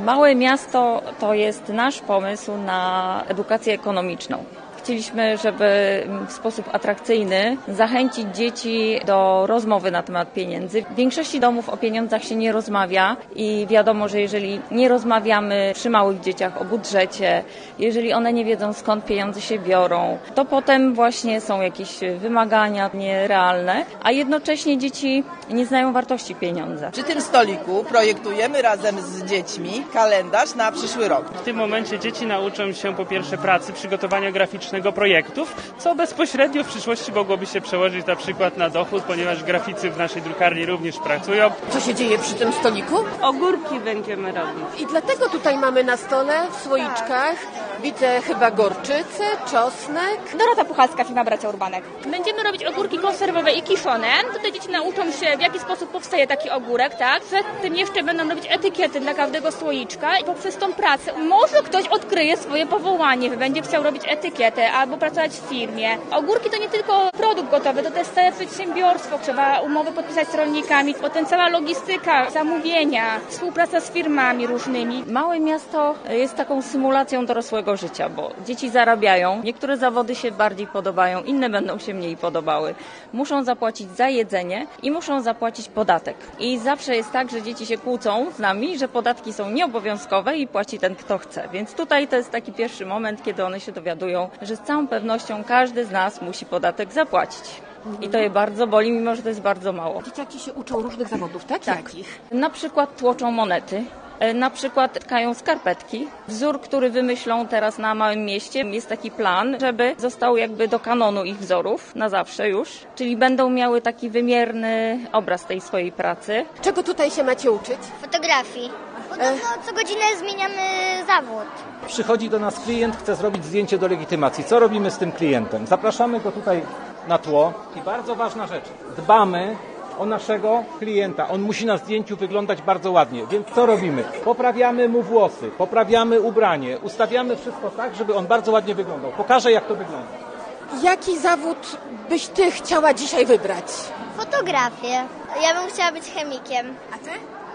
Małe miasto to jest nasz pomysł na edukację ekonomiczną. Chcieliśmy, żeby w sposób atrakcyjny zachęcić dzieci do rozmowy na temat pieniędzy. W większości domów o pieniądzach się nie rozmawia i wiadomo, że jeżeli nie rozmawiamy przy małych dzieciach o budżecie, jeżeli one nie wiedzą, skąd pieniądze się biorą, to potem właśnie są jakieś wymagania nierealne, a jednocześnie dzieci nie znają wartości pieniądza. Przy tym stoliku projektujemy razem z dziećmi kalendarz na przyszły rok. W tym momencie dzieci nauczą się po pierwsze pracy, przygotowania graficznego projektów, co bezpośrednio w przyszłości mogłoby się przełożyć na przykład na dochód, ponieważ graficy w naszej drukarni również pracują. Co się dzieje przy tym stoliku? Ogórki będziemy robić. I dlatego tutaj mamy na stole w słoiczkach, widzę chyba gorczycę, czosnek. Dorota Puchalska, firma Bracia Urbanek. Będziemy robić ogórki konserwowe i kiszone. Tutaj dzieci nauczą się, w jaki sposób powstaje taki ogórek, tak? Przed tym jeszcze będą robić etykiety dla każdego słoiczka i poprzez tą pracę może ktoś odkryje swoje powołanie, będzie chciał robić etykietę albo pracować w firmie. Ogórki to nie tylko produkt gotowy, to też całe przedsiębiorstwo. Trzeba umowy podpisać z rolnikami, potem cała logistyka, zamówienia, współpraca z firmami różnymi. Małe miasto jest taką symulacją dorosłego życia, bo dzieci zarabiają, niektóre zawody się bardziej podobają, inne będą się mniej podobały. Muszą zapłacić za jedzenie i muszą zapłacić podatek. I zawsze jest tak, że dzieci się kłócą z nami, że podatki są nieobowiązkowe i płaci ten, kto chce. Więc tutaj to jest taki pierwszy moment, kiedy one się dowiadują, że z całą pewnością każdy z nas musi podatek zapłacić. I to je bardzo boli, mimo że to jest bardzo mało. Dzieciaki się uczą różnych zawodów, tak? Tak. Jakich? Na przykład tłoczą monety. Na przykład tkają skarpetki. Wzór, który wymyślą teraz na małym mieście, jest taki plan, żeby został jakby do kanonu ich wzorów, na zawsze już. Czyli będą miały taki wymierny obraz tej swojej pracy. Czego tutaj się macie uczyć? Fotografii. Podobno co godzinę zmieniamy zawód. Przychodzi do nas klient, chce zrobić zdjęcie do legitymacji. Co robimy z tym klientem? Zapraszamy go tutaj na tło i bardzo ważna rzecz. Dbamy o naszego klienta. On musi na zdjęciu wyglądać bardzo ładnie. Więc co robimy? Poprawiamy mu włosy, poprawiamy ubranie, ustawiamy wszystko tak, żeby on bardzo ładnie wyglądał. Pokażę, jak to wygląda. Jaki zawód byś ty chciała dzisiaj wybrać? Fotografię. Ja bym chciała być chemikiem. A ty?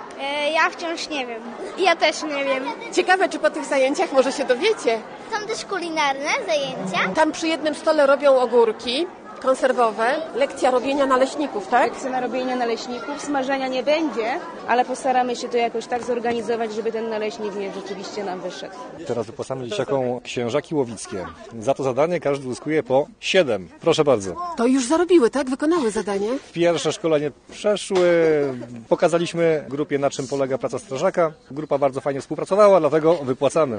Ja wciąż nie wiem. Ja też nie wiem. Ciekawe, czy po tych zajęciach może się dowiecie. Są też kulinarne zajęcia. Tam przy jednym stole robią ogórki konserwowe. Lekcja robienia naleśników, tak? Lekcja na robienie naleśników. Smażenia nie będzie, ale postaramy się to jakoś tak zorganizować, żeby ten naleśnik nie rzeczywiście nam wyszedł. Teraz wypłacamy dzieciakom księżaki łowickie. Za to zadanie każdy uzyskuje po 7. Proszę bardzo. To już zarobiły, tak? Wykonały zadanie? Pierwsze szkolenie przeszły. Pokazaliśmy grupie, na czym polega praca strażaka. Grupa bardzo fajnie współpracowała, dlatego wypłacamy.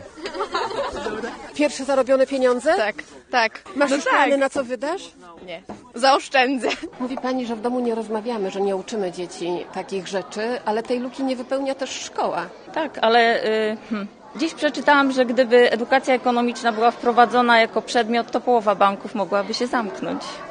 Pierwsze zarobione pieniądze? Tak. Masz już plany, na co wydasz? Nie. Zaoszczędzę. Mówi pani, że w domu nie rozmawiamy, że nie uczymy dzieci takich rzeczy, ale tej luki nie wypełnia też szkoła. Tak, ale dziś przeczytałam, że gdyby edukacja ekonomiczna była wprowadzona jako przedmiot, to połowa banków mogłaby się zamknąć.